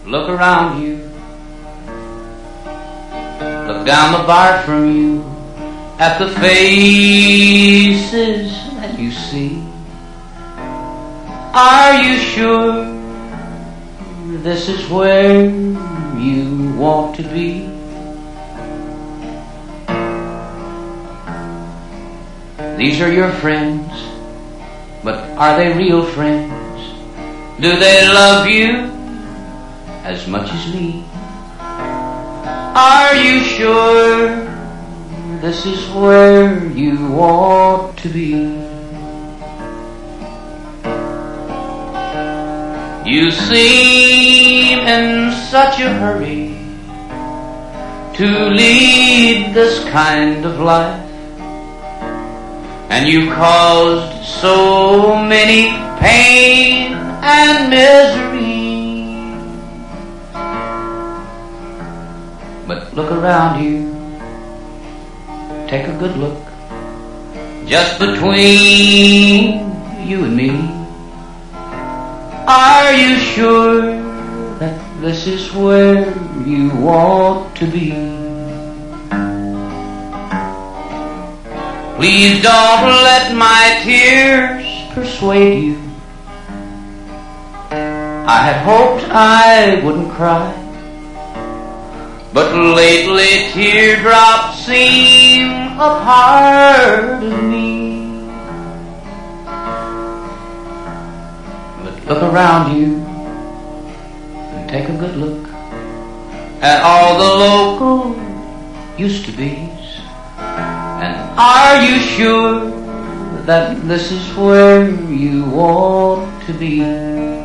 Look around you. Look down the bar from you at the faces that you see. Are you sure this is where you want to be? These are your friends, but are they real friends? Do they love you as much as me? Are you sure this is where you want to be? You seem in such a hurry to lead this kind of life, and you caused so many pain and misery. But look around you, take a good look, just between you and me. Are you sure that this is where you want to be? Please don't let my tears persuade you. I had hoped I wouldn't cry, but lately teardrops seem a part of me. But look around you and take a good look at all the local used-to-bes. And are you sure that this is where you want to be?